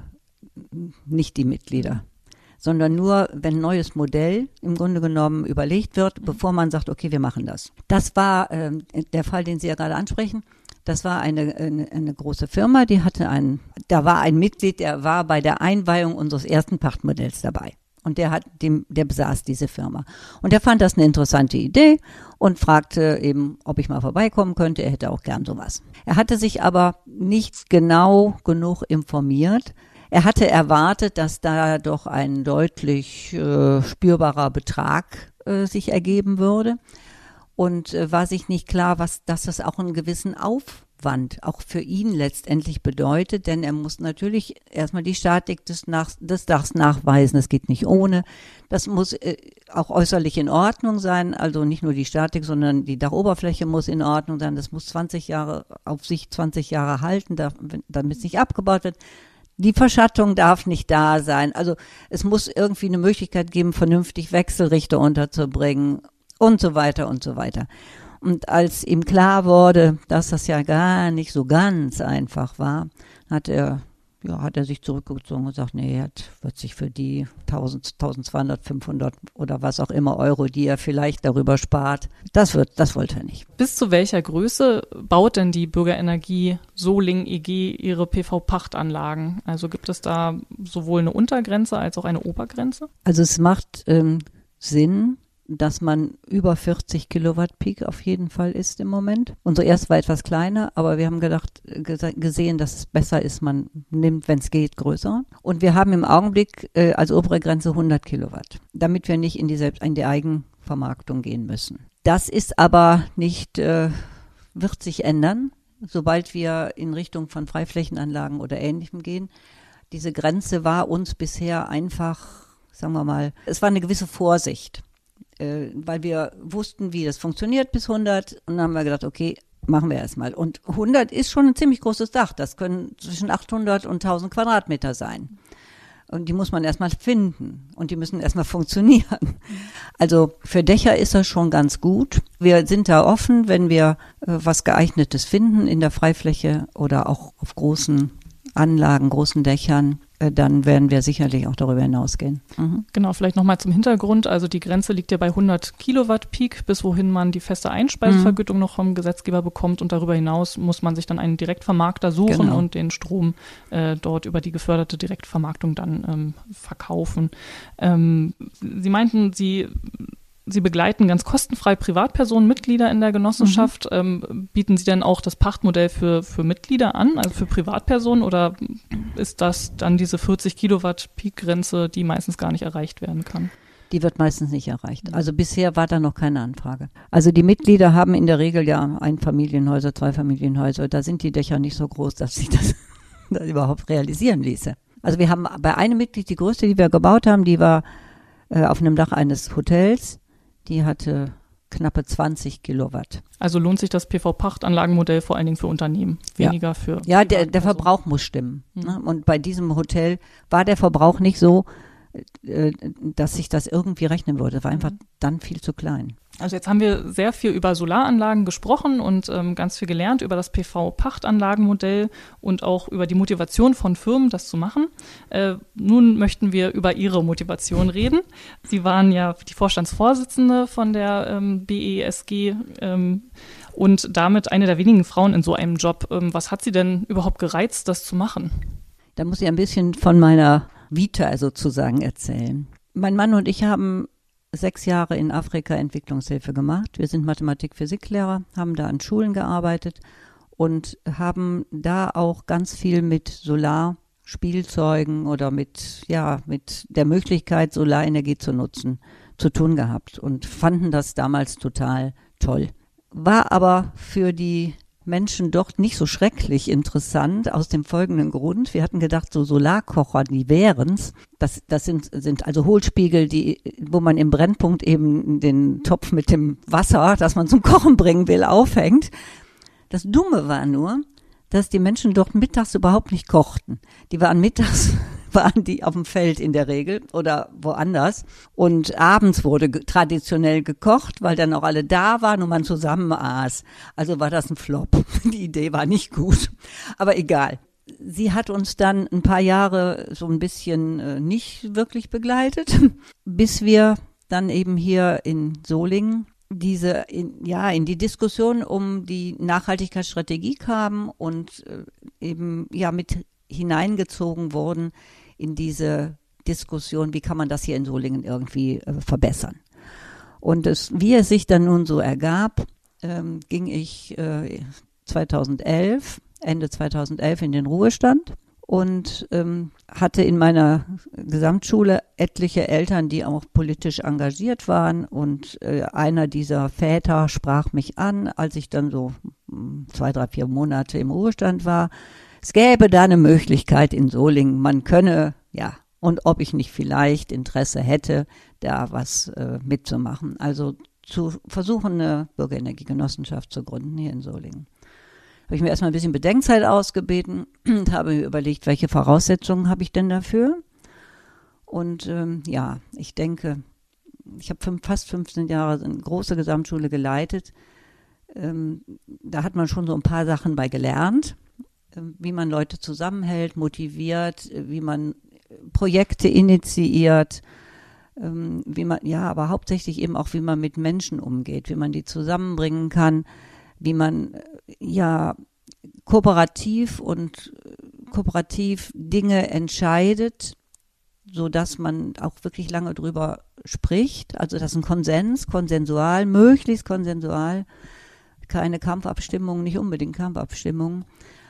nicht die Mitglieder, sondern nur, wenn ein neues Modell im Grunde genommen überlegt wird, bevor man sagt, okay, wir machen das. Das war äh, der Fall, den Sie ja gerade ansprechen. Das war eine, eine, eine große Firma, die hatte einen, da war ein Mitglied, der war bei der Einweihung unseres ersten Pachtmodells dabei. Und der hat, dem, der besaß diese Firma. Und der fand das eine interessante Idee und fragte eben, ob ich mal vorbeikommen könnte. Er hätte auch gern sowas. Er hatte sich aber nicht genau genug informiert. Er hatte erwartet, dass da doch ein deutlich äh, spürbarer Betrag äh, sich ergeben würde. und äh, war sich nicht klar, was, dass das auch einen gewissen Aufwand auch für ihn letztendlich bedeutet, denn er muss natürlich erstmal die Statik des, nach, des Dachs nachweisen, das geht nicht ohne. Das muss äh, auch äußerlich in Ordnung sein, also nicht nur die Statik, sondern die Dachoberfläche muss in Ordnung sein, das muss zwanzig Jahre auf sich zwanzig Jahre halten, damit es nicht abgebaut wird. Die Verschattung darf nicht da sein. Also es muss irgendwie eine Möglichkeit geben, vernünftig Wechselrichter unterzubringen und so weiter und so weiter. Und als ihm klar wurde, dass das ja gar nicht so ganz einfach war, hat er, ja, hat er sich zurückgezogen und gesagt, nee, er wird sich für die tausend, zwölfhundert, fünfhundert oder was auch immer Euro, die er vielleicht darüber spart, das wird, das wollte er nicht. Bis zu welcher Größe baut denn die Bürgerenergie Solingen E G ihre P V-Pachtanlagen? Also gibt es da sowohl eine Untergrenze als auch eine Obergrenze? Also es macht ähm, Sinn, dass man über vierzig Kilowatt Peak auf jeden Fall ist im Moment. Unsere erste war etwas kleiner, aber wir haben gedacht, gesehen, dass es besser ist, man nimmt, wenn es geht, größer. Und wir haben im Augenblick äh, als obere Grenze hundert Kilowatt, damit wir nicht in die, Selbst-, in die Eigenvermarktung gehen müssen. Das ist aber nicht, äh, wird sich ändern, sobald wir in Richtung von Freiflächenanlagen oder Ähnlichem gehen. Diese Grenze war uns bisher einfach, sagen wir mal, es war eine gewisse Vorsicht. Äh, weil wir wussten, wie das funktioniert bis hundert und dann haben wir gedacht, okay, machen wir erstmal. Und hundert ist schon ein ziemlich großes Dach, das können zwischen achthundert und tausend Quadratmeter sein. Und die muss man erstmal finden und die müssen erstmal funktionieren. Also für Dächer ist das schon ganz gut. Wir sind da offen, wenn wir äh, was Geeignetes finden in der Freifläche oder auch auf großen Anlagen, großen Dächern, dann werden wir sicherlich auch darüber hinausgehen. Mhm. Genau, vielleicht nochmal zum Hintergrund. Also die Grenze liegt ja bei hundert Kilowatt Peak, bis wohin man die feste Einspeisevergütung mhm. noch vom Gesetzgeber bekommt. Und darüber hinaus muss man sich dann einen Direktvermarkter suchen genau. und den Strom äh, dort über die geförderte Direktvermarktung dann ähm, verkaufen. Ähm, Sie meinten, Sie... Sie begleiten ganz kostenfrei Privatpersonen, Mitglieder in der Genossenschaft. Mhm. Ähm, bieten Sie denn auch das Pachtmodell für, für Mitglieder an, also für Privatpersonen, oder ist das dann diese vierzig Kilowatt Peak-Grenze, die meistens gar nicht erreicht werden kann? Die wird meistens nicht erreicht. Also bisher war da noch keine Anfrage. Also die Mitglieder haben in der Regel ja Einfamilienhäuser, Zweifamilienhäuser. Da sind die Dächer nicht so groß, dass sich das, das überhaupt realisieren ließe. Also wir haben bei einem Mitglied, die größte, die wir gebaut haben, die war äh, auf einem Dach eines Hotels. Die hatte knappe zwanzig Kilowatt. Also lohnt sich das P V-Pachtanlagenmodell vor allen Dingen für Unternehmen, weniger ja. für... Ja, der, der Verbrauch muss stimmen. Mhm. Ne? Und bei diesem Hotel war der Verbrauch nicht so, äh, dass sich das irgendwie rechnen würde. War einfach mhm. dann viel zu klein. Also jetzt haben wir sehr viel über Solaranlagen gesprochen und ähm, ganz viel gelernt über das P V-Pachtanlagenmodell und auch über die Motivation von Firmen, das zu machen. Äh, nun möchten wir über Ihre Motivation reden. Sie waren ja die Vorstandsvorsitzende von der ähm, B E S G ähm, und damit eine der wenigen Frauen in so einem Job. Ähm, was hat Sie denn überhaupt gereizt, das zu machen? Da muss ich ein bisschen von meiner Vita sozusagen erzählen. Mein Mann und ich haben sechs Jahre in Afrika Entwicklungshilfe gemacht. Wir sind Mathematik-Physiklehrer, haben da an Schulen gearbeitet und haben da auch ganz viel mit Solarspielzeugen oder mit, ja, mit der Möglichkeit, Solarenergie zu nutzen, zu tun gehabt und fanden das damals total toll. War aber für die Menschen doch nicht so schrecklich interessant aus dem folgenden Grund. Wir hatten gedacht, so Solarkocher, die wären's. Das, das sind, sind also Hohlspiegel, die, wo man im Brennpunkt eben den Topf mit dem Wasser, das man zum Kochen bringen will, aufhängt. Das Dumme war nur, dass die Menschen dort mittags überhaupt nicht kochten. Die waren mittags, waren die auf dem Feld in der Regel oder woanders. Und abends wurde ge- traditionell gekocht, weil dann auch alle da waren und man zusammen aß. Also war das ein Flop. Die Idee war nicht gut. Aber egal. Sie hat uns dann ein paar Jahre so ein bisschen äh, nicht wirklich begleitet, bis wir dann eben hier in Solingen diese in, ja in die Diskussion um die Nachhaltigkeitsstrategie kamen und äh, eben ja mit hineingezogen wurden in diese Diskussion, wie kann man das hier in Solingen irgendwie äh, verbessern. Und es, wie es sich dann nun so ergab, ähm, ging ich äh, zweitausendelf, Ende zweitausendelf in den Ruhestand und ähm, hatte in meiner Gesamtschule etliche Eltern, die auch politisch engagiert waren. Und äh, einer dieser Väter sprach mich an, als ich dann so zwei, drei, vier Monate im Ruhestand war. Es gäbe da eine Möglichkeit in Solingen, man könne, ja, und ob ich nicht vielleicht Interesse hätte, da was äh, mitzumachen. Also zu versuchen, eine Bürgerenergiegenossenschaft zu gründen hier in Solingen. Habe ich mir erstmal ein bisschen Bedenkzeit ausgebeten und habe mir überlegt, welche Voraussetzungen habe ich denn dafür? Und ähm, ja, ich denke, ich habe fünf, fast fünfzehn Jahre eine große Gesamtschule geleitet. Ähm, da hat man schon so ein paar Sachen bei gelernt, äh, wie man Leute zusammenhält, motiviert, äh, wie man Projekte initiiert, ähm, wie man, ja, aber hauptsächlich eben auch, wie man mit Menschen umgeht, wie man die zusammenbringen kann, wie man ja kooperativ und kooperativ Dinge entscheidet, so dass man auch wirklich lange drüber spricht. Also das ist ein Konsens, konsensual, möglichst konsensual, keine Kampfabstimmung, nicht unbedingt Kampfabstimmung.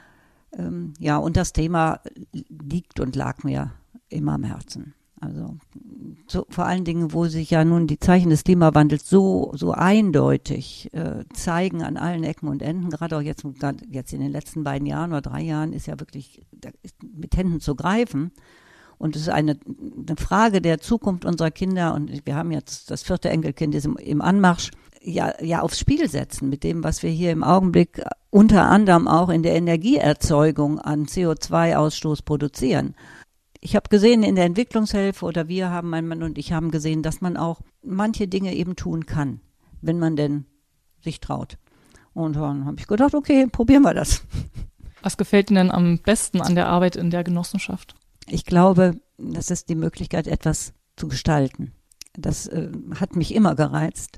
Ähm, ja, und das Thema liegt und lag mir immer am Herzen. Also so, vor allen Dingen, wo sich ja nun die Zeichen des Klimawandels so so eindeutig äh, zeigen an allen Ecken und Enden, gerade auch jetzt, jetzt in den letzten beiden Jahren oder drei Jahren ist ja wirklich da ist mit Händen zu greifen. Und es ist eine, eine Frage der Zukunft unserer Kinder. Und wir haben jetzt das vierte Enkelkind ist im, im Anmarsch, ja, ja aufs Spiel setzen mit dem, was wir hier im Augenblick unter anderem auch in der Energieerzeugung an C O zwei Ausstoß produzieren. Ich habe gesehen in der Entwicklungshilfe oder wir haben, mein Mann und ich haben gesehen, dass man auch manche Dinge eben tun kann, wenn man denn sich traut. Und dann habe ich gedacht, okay, probieren wir das. Was gefällt Ihnen denn am besten an der Arbeit in der Genossenschaft? Ich glaube, das ist die Möglichkeit, etwas zu gestalten. Das äh, hat mich immer gereizt.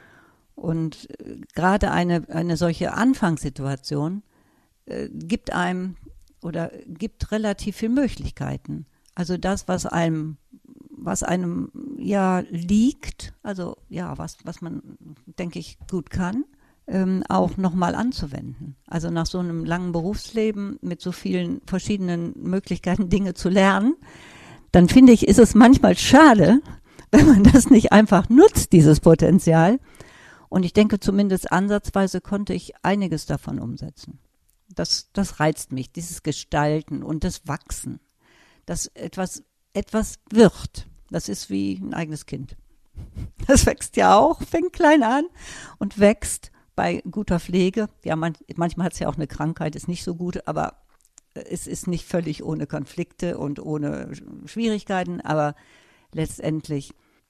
Und äh, gerade eine, eine solche Anfangssituation äh, gibt einem oder gibt relativ viele Möglichkeiten. Also das, was einem, was einem ja liegt, also ja, was, was man, denke ich, gut kann, ähm, auch nochmal anzuwenden. Also nach so einem langen Berufsleben mit so vielen verschiedenen Möglichkeiten, Dinge zu lernen, dann finde ich, ist es manchmal schade, wenn man das nicht einfach nutzt, dieses Potenzial. Und ich denke, zumindest ansatzweise konnte ich einiges davon umsetzen. Das, das reizt mich, dieses Gestalten und das Wachsen, dass etwas, etwas wird. Das ist wie ein eigenes Kind. Das wächst ja auch, fängt klein an und wächst bei guter Pflege. Ja, man, manchmal hat es ja auch eine Krankheit, ist nicht so gut, aber es ist nicht völlig ohne Konflikte und ohne Schwierigkeiten. Aber letztendlich,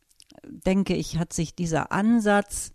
denke ich, hat sich dieser Ansatz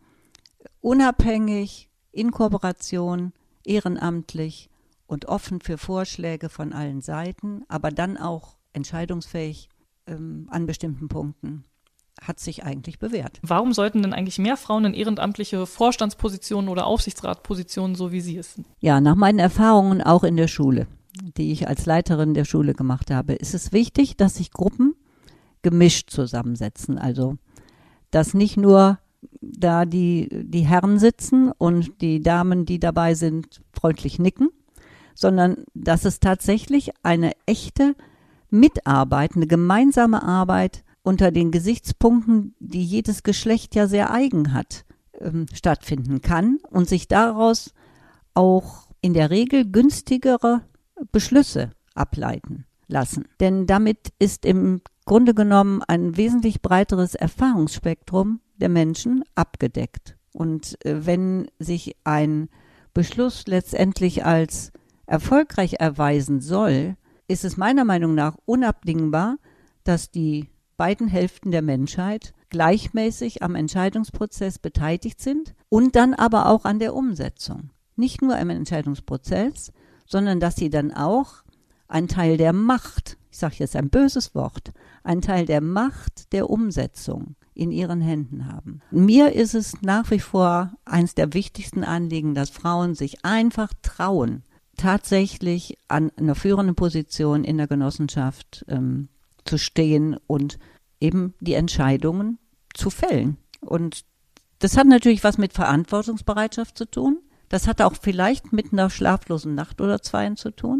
unabhängig, in Kooperation, ehrenamtlich und offen für Vorschläge von allen Seiten, aber dann auch entscheidungsfähig ähm, an bestimmten Punkten, hat sich eigentlich bewährt. Warum sollten denn eigentlich mehr Frauen in ehrenamtliche Vorstandspositionen oder Aufsichtsratpositionen, so wie Sie es sind? Ja, nach meinen Erfahrungen auch in der Schule, die ich als Leiterin der Schule gemacht habe, ist es wichtig, dass sich Gruppen gemischt zusammensetzen. Also, dass nicht nur da die, die Herren sitzen und die Damen, die dabei sind, freundlich nicken, sondern dass es tatsächlich eine echte Mitarbeit, eine gemeinsame Arbeit unter den Gesichtspunkten, die jedes Geschlecht ja sehr eigen hat, ähm, stattfinden kann und sich daraus auch in der Regel günstigere Beschlüsse ableiten lassen. Denn damit ist im Grunde genommen ein wesentlich breiteres Erfahrungsspektrum der Menschen abgedeckt. Und äh, wenn sich ein Beschluss letztendlich als erfolgreich erweisen soll, ist es meiner Meinung nach unabdingbar, dass die beiden Hälften der Menschheit gleichmäßig am Entscheidungsprozess beteiligt sind und dann aber auch an der Umsetzung. Nicht nur am Entscheidungsprozess, sondern dass sie dann auch einen Teil der Macht, ich sage jetzt ein böses Wort, einen Teil der Macht der Umsetzung in ihren Händen haben. Mir ist es nach wie vor eines der wichtigsten Anliegen, dass Frauen sich einfach trauen, tatsächlich an einer führenden Position in der Genossenschaft ähm, zu stehen und eben die Entscheidungen zu fällen. Und das hat natürlich was mit Verantwortungsbereitschaft zu tun. Das hat auch vielleicht mit einer schlaflosen Nacht oder zweien zu tun.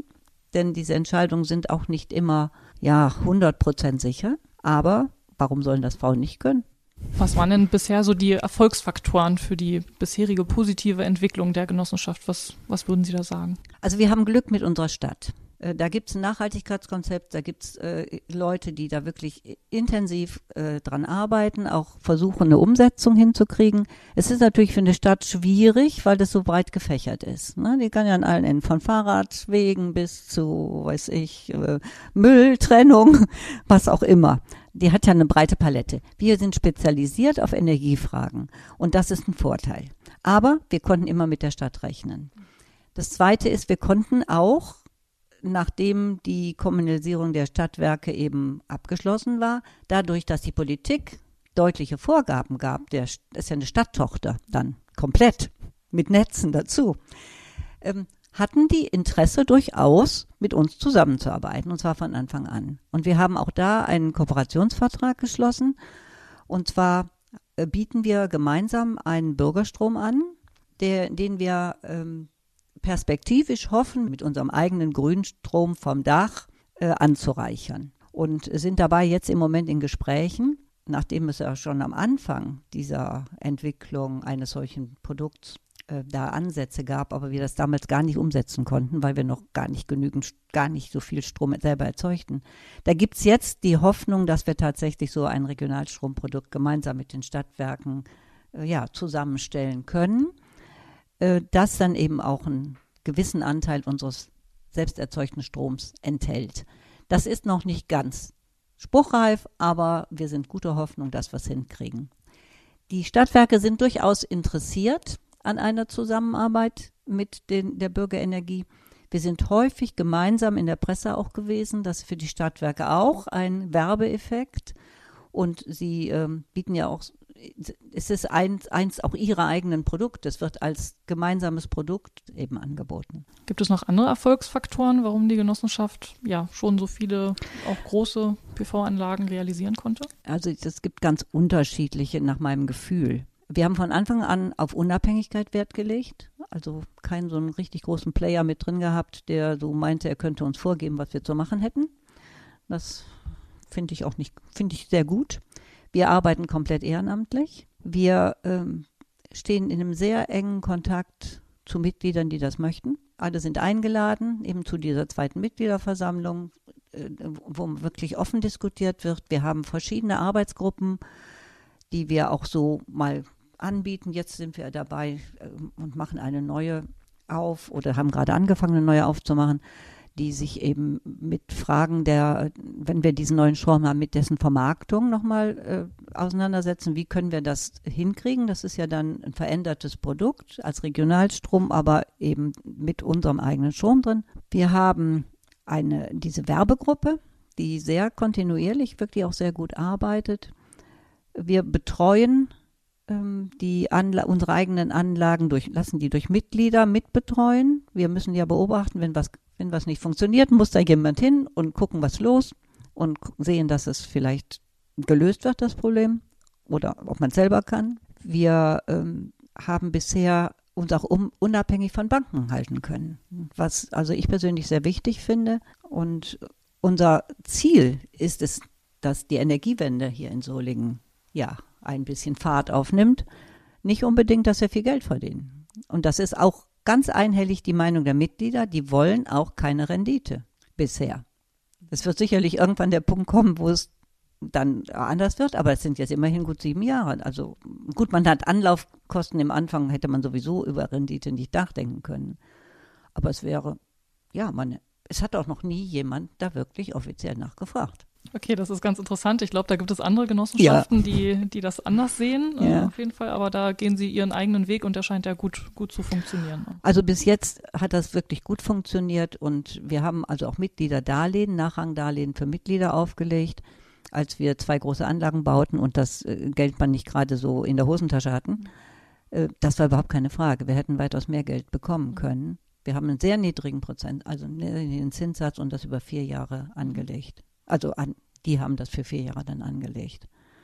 denn diese Entscheidungen sind auch nicht immer, ja, hundert Prozent sicher. Aber warum sollen das Frauen nicht können? Was waren denn bisher so die Erfolgsfaktoren für die bisherige positive Entwicklung der Genossenschaft? Was, was würden Sie da sagen? Also wir haben Glück mit unserer Stadt. Äh, da gibt es ein Nachhaltigkeitskonzept, da gibt es äh, Leute, die da wirklich intensiv äh, dran arbeiten, auch versuchen, eine Umsetzung hinzukriegen. Es ist natürlich für eine Stadt schwierig, weil das so breit gefächert ist. Ne? Die kann ja an allen Enden, von Fahrradwegen bis zu, weiß ich, äh, Mülltrennung, was auch immer. Die hat ja eine breite Palette. Wir sind spezialisiert auf Energiefragen und das ist ein Vorteil. Aber wir konnten immer mit der Stadt rechnen. Das Zweite ist, wir konnten auch, nachdem die Kommunalisierung der Stadtwerke eben abgeschlossen war, dadurch, dass die Politik deutliche Vorgaben gab, der ist ja eine Stadttochter dann komplett mit Netzen dazu, ähm, hatten die Interesse durchaus, mit uns zusammenzuarbeiten, und zwar von Anfang an. Und wir haben auch da einen Kooperationsvertrag geschlossen. Und zwar äh, bieten wir gemeinsam einen Bürgerstrom an, der, den wir ähm, perspektivisch hoffen, mit unserem eigenen Grünstrom vom Dach äh, anzureichern. Und sind dabei jetzt im Moment in Gesprächen, nachdem es ja schon am Anfang dieser Entwicklung eines solchen Produkts da Ansätze gab, aber wir das damals gar nicht umsetzen konnten, weil wir noch gar nicht genügend, gar nicht so viel Strom selber erzeugten. Da gibt es jetzt die Hoffnung, dass wir tatsächlich so ein Regionalstromprodukt gemeinsam mit den Stadtwerken äh, ja, zusammenstellen können, äh, das dann eben auch einen gewissen Anteil unseres selbst erzeugten Stroms enthält. Das ist noch nicht ganz spruchreif, aber wir sind guter Hoffnung, dass wir es hinkriegen. Die Stadtwerke sind durchaus interessiert an einer Zusammenarbeit mit den, der Bürgerenergie. Wir sind häufig gemeinsam in der Presse auch gewesen. Das ist für die Stadtwerke auch ein Werbeeffekt. Und sie ähm, bieten ja auch, es ist eins, eins auch ihrer eigenen Produkte. Es wird als gemeinsames Produkt eben angeboten. Gibt es noch andere Erfolgsfaktoren, warum die Genossenschaft ja schon so viele auch große P V-Anlagen realisieren konnte? Also es gibt ganz unterschiedliche nach meinem Gefühl. Wir haben von Anfang an auf Unabhängigkeit Wert gelegt, also keinen so einen richtig großen Player mit drin gehabt, der so meinte, er könnte uns vorgeben, was wir zu machen hätten. Das finde ich auch nicht, finde ich sehr gut. Wir arbeiten komplett ehrenamtlich. Wir ähm, stehen in einem sehr engen Kontakt zu Mitgliedern, die das möchten. Alle sind eingeladen, eben zu dieser zweiten Mitgliederversammlung, äh, wo wirklich offen diskutiert wird. Wir haben verschiedene Arbeitsgruppen, die wir auch so mal anbieten. Jetzt sind wir dabei äh, und machen eine neue auf oder haben gerade angefangen, eine neue aufzumachen, die sich eben mit Fragen der, wenn wir diesen neuen Strom haben, mit dessen Vermarktung nochmal äh, auseinandersetzen. Wie können wir das hinkriegen? Das ist ja dann ein verändertes Produkt als Regionalstrom, aber eben mit unserem eigenen Strom drin. Wir haben eine, diese Werbegruppe, die sehr kontinuierlich, wirklich auch sehr gut arbeitet. Wir betreuen ähm, die Anla- unsere eigenen Anlagen, durch, lassen die durch Mitglieder mitbetreuen. Wir müssen ja beobachten, wenn was, wenn was nicht funktioniert, muss da jemand hin und gucken, was los und sehen, dass es vielleicht gelöst wird, das Problem, oder ob man es selber kann. Wir ähm, haben bisher uns auch um, unabhängig von Banken halten können, was also ich persönlich sehr wichtig finde. Und unser Ziel ist es, dass die Energiewende hier in Solingen ja ein bisschen Fahrt aufnimmt. Nicht unbedingt, dass wir viel Geld verdienen. Und das ist auch ganz einhellig die Meinung der Mitglieder, die wollen auch keine Rendite bisher. Es wird sicherlich irgendwann der Punkt kommen, wo es dann anders wird, aber es sind jetzt immerhin gut sieben Jahre. Also gut, man hat Anlaufkosten im Anfang, hätte man sowieso über Rendite nicht nachdenken können. Aber es wäre, ja, man, es hat auch noch nie jemand da wirklich offiziell nachgefragt. Okay, das ist ganz interessant. Ich glaube, da gibt es andere Genossenschaften, Ja. die, die das anders sehen, Ja. äh, auf jeden Fall. Aber da gehen sie ihren eigenen Weg und der scheint ja gut, gut zu funktionieren. Also bis jetzt hat das wirklich gut funktioniert und wir haben also auch Mitgliederdarlehen, Nachrangdarlehen für Mitglieder aufgelegt, als wir zwei große Anlagen bauten und das äh, Geld man nicht gerade so in der Hosentasche hatten. Äh, das war überhaupt keine Frage. Wir hätten weitaus mehr Geld bekommen können. Wir haben einen sehr niedrigen Prozent, also einen niedrigen Zinssatz und das über vier Jahre angelegt. Also an, die haben das für vier Jahre dann angelegt.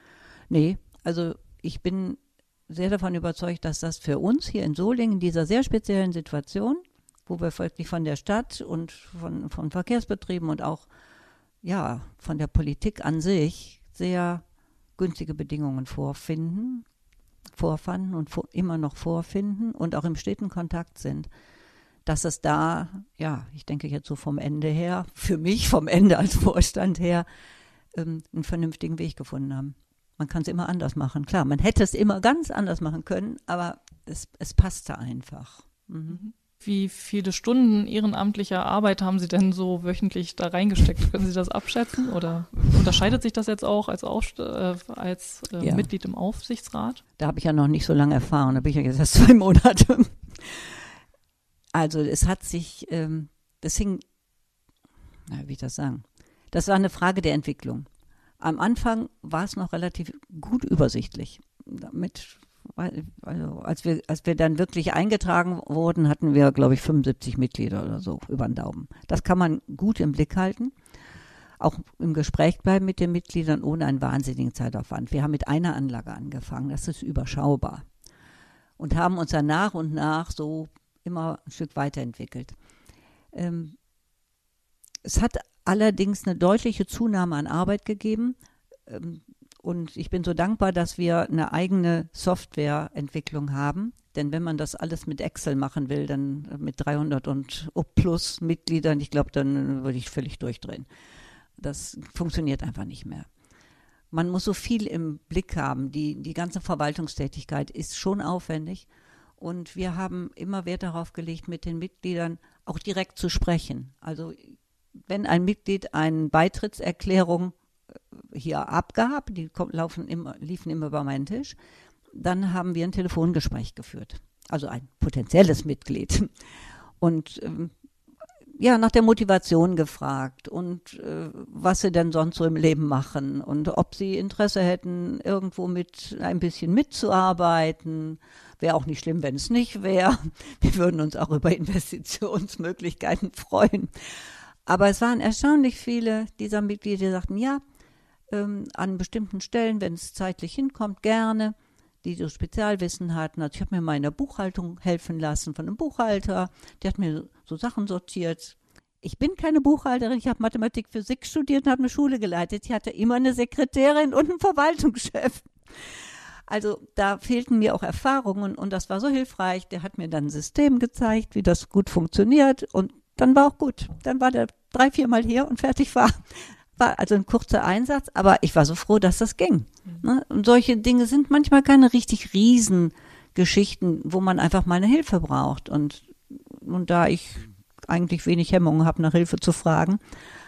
Nee, also ich bin sehr davon überzeugt, dass das für uns hier in Solingen in dieser sehr speziellen Situation wo wir wirklich von der Stadt und von, von Verkehrsbetrieben und auch ja, von der Politik an sich sehr günstige Bedingungen vorfinden, vorfanden und vor, immer noch vorfinden und auch im steten Kontakt sind, dass es da, ja, ich denke jetzt so vom Ende her, für mich vom Ende als Vorstand her, ähm, einen vernünftigen Weg gefunden haben. Man kann es immer anders machen. Klar, man hätte es immer ganz anders machen können, aber es, es passte einfach. Mhm. Wie viele Stunden ehrenamtlicher Arbeit haben Sie denn so wöchentlich da reingesteckt? Können Sie das abschätzen? Oder unterscheidet sich das jetzt auch als, Aufst- äh, als äh, ja. Mitglied im Aufsichtsrat? Da habe ich ja noch nicht so lange erfahren, da bin ich ja jetzt erst zwei Monate. Also es hat sich, ähm, das hing, na, wie ich das sagen, das war eine Frage der Entwicklung. Am Anfang war es noch relativ gut übersichtlich. Damit, also als wir, als wir dann wirklich eingetragen wurden, hatten wir, glaube ich, fünfundsiebzig Mitglieder oder so über den Daumen. Das kann man gut im Blick halten. Auch im Gespräch bleiben mit den Mitgliedern ohne einen wahnsinnigen Zeitaufwand. Wir haben mit einer Anlage angefangen, das ist überschaubar. Und haben uns dann nach und nach so immer ein Stück weiterentwickelt. Ähm, es hat allerdings eine deutliche Zunahme an Arbeit gegeben. Ähm, und ich bin so dankbar, dass wir eine eigene Softwareentwicklung haben. Denn wenn man das alles mit Excel machen will, dann mit dreihundert und plus Mitgliedern, ich glaube, dann würde ich völlig durchdrehen. Das funktioniert einfach nicht mehr. Man muss so viel im Blick haben. Die, die ganze Verwaltungstätigkeit ist schon aufwendig. Und wir haben immer Wert darauf gelegt, mit den Mitgliedern auch direkt zu sprechen. Also wenn ein Mitglied eine Beitrittserklärung hier abgab, die laufen immer, liefen immer über meinen Tisch, dann haben wir ein Telefongespräch geführt. Also ein potenzielles Mitglied. Und ähm, ja, nach der Motivation gefragt und äh, was sie denn sonst so im Leben machen und ob sie Interesse hätten, irgendwo mit ein bisschen mitzuarbeiten. Wäre auch nicht schlimm, wenn es nicht wäre. Wir würden uns auch über Investitionsmöglichkeiten freuen. Aber es waren erstaunlich viele dieser Mitglieder, die sagten, ja, ähm, an bestimmten Stellen, wenn es zeitlich hinkommt, gerne, die so Spezialwissen hatten. Also ich habe mir mal in der Buchhaltung helfen lassen von einem Buchhalter, der hat mir so Sachen sortiert. Ich bin keine Buchhalterin, ich habe Mathematik, Physik studiert und habe eine Schule geleitet. Ich hatte immer eine Sekretärin und einen Verwaltungschef. Also da fehlten mir auch Erfahrungen und das war so hilfreich. Der hat mir dann ein System gezeigt, wie das gut funktioniert und dann war auch gut. Dann war der drei, viermal hier und fertig war. War also ein kurzer Einsatz, aber ich war so froh, dass das ging. Mhm. Und solche Dinge sind manchmal keine richtig Riesengeschichten, wo man einfach mal eine Hilfe braucht. Und, und da ich eigentlich wenig Hemmungen habe, nach Hilfe zu fragen,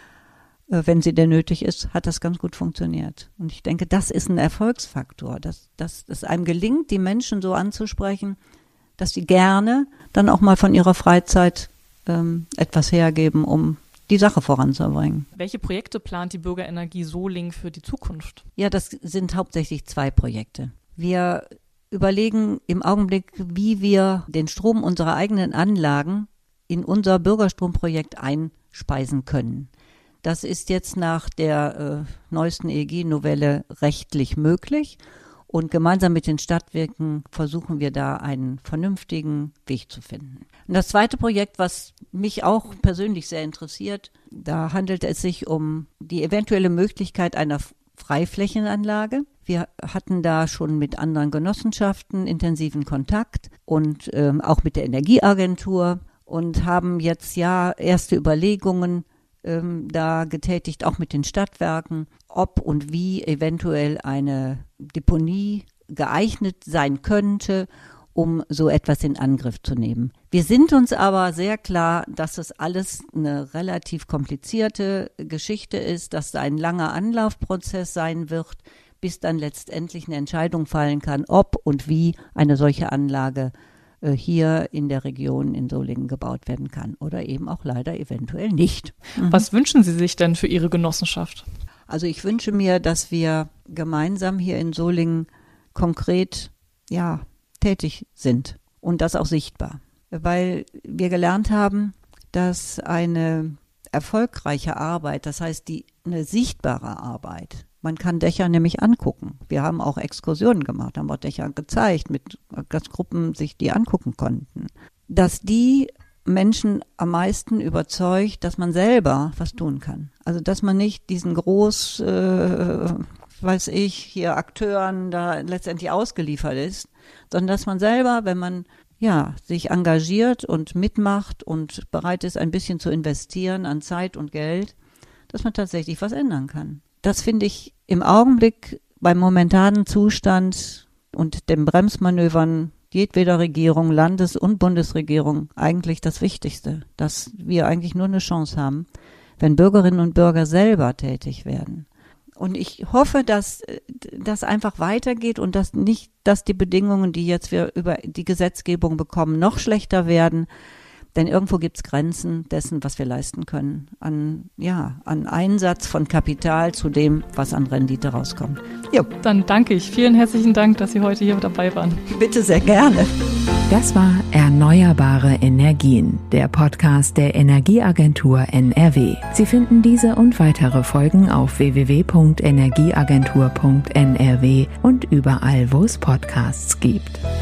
äh, wenn sie denn nötig ist, hat das ganz gut funktioniert. Und ich denke, das ist ein Erfolgsfaktor, dass, dass es einem gelingt, die Menschen so anzusprechen, dass sie gerne dann auch mal von ihrer Freizeit ähm, etwas hergeben, um die Sache voranzubringen. Welche Projekte plant die Bürgerenergie Solingen für die Zukunft? Ja, das sind hauptsächlich zwei Projekte. Wir überlegen im Augenblick, wie wir den Strom unserer eigenen Anlagen in unser Bürgerstromprojekt einspeisen können. Das ist jetzt nach der äh, neuesten E E G-Novelle rechtlich möglich. Und gemeinsam mit den Stadtwerken versuchen wir da einen vernünftigen Weg zu finden. Und das zweite Projekt, was mich auch persönlich sehr interessiert, da handelt es sich um die eventuelle Möglichkeit einer Freiflächenanlage. Wir hatten da schon mit anderen Genossenschaften intensiven Kontakt und ähm, auch mit der Energieagentur und haben jetzt ja erste Überlegungen ähm, da getätigt, auch mit den Stadtwerken, ob und wie eventuell eine Deponie geeignet sein könnte, um so etwas in Angriff zu nehmen. Wir sind uns aber sehr klar, dass es alles eine relativ komplizierte Geschichte ist, dass da ein langer Anlaufprozess sein wird, bis dann letztendlich eine Entscheidung fallen kann, ob und wie eine solche Anlage äh, hier in der Region in Solingen gebaut werden kann oder eben auch leider eventuell nicht. Mhm. Was wünschen Sie sich denn für Ihre Genossenschaft? Also ich wünsche mir, dass wir gemeinsam hier in Solingen konkret, ja, tätig sind und das auch sichtbar. Weil wir gelernt haben, dass eine erfolgreiche Arbeit, das heißt die eine sichtbare Arbeit, man kann Dächer nämlich angucken. Wir haben auch Exkursionen gemacht, haben auch Dächer gezeigt, mit dass Gruppen sich die angucken konnten. Dass die Menschen am meisten überzeugt, dass man selber was tun kann. Also dass man nicht diesen groß, äh, weiß ich, hier Akteuren da letztendlich ausgeliefert ist, sondern dass man selber, wenn man ja sich engagiert und mitmacht und bereit ist, ein bisschen zu investieren an Zeit und Geld, dass man tatsächlich was ändern kann. Das finde ich im Augenblick beim momentanen Zustand und den Bremsmanövern jedweder Regierung, Landes- und Bundesregierung eigentlich das Wichtigste, dass wir eigentlich nur eine Chance haben, wenn Bürgerinnen und Bürger selber tätig werden. Und ich hoffe, dass das einfach weitergeht und dass nicht, dass die Bedingungen, die jetzt wir über die Gesetzgebung bekommen, noch schlechter werden. Denn irgendwo gibt es Grenzen dessen, was wir leisten können, an, ja, an Einsatz von Kapital zu dem, was an Rendite rauskommt. Jo. Dann danke ich. Vielen herzlichen Dank, dass Sie heute hier dabei waren. Bitte, sehr gerne. Das war Erneuerbare Energien, der Podcast der Energieagentur N R W. Sie finden diese und weitere Folgen auf w w w punkt energieagentur punkt n r w und überall, wo es Podcasts gibt.